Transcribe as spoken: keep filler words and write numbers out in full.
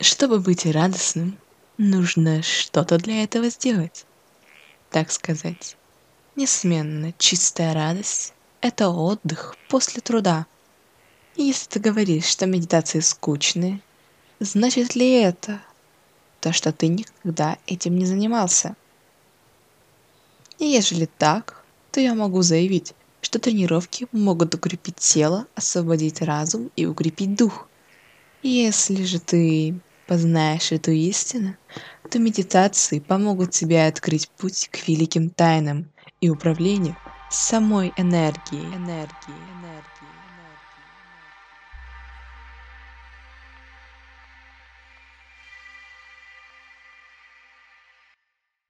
Чтобы быть радостным, нужно что-то для этого сделать. Так сказать, несменно чистая радость– это отдых после труда. И если ты говоришь, что медитации скучные, значит ли это то, что ты никогда этим не занимался? И ежели так, то я могу заявить, что тренировки могут укрепить тело, освободить разум и укрепить дух. Если же ты познаешь эту истину, то медитации помогут тебе открыть путь к великим тайнам и управлению самой энергией. энергией, энергией.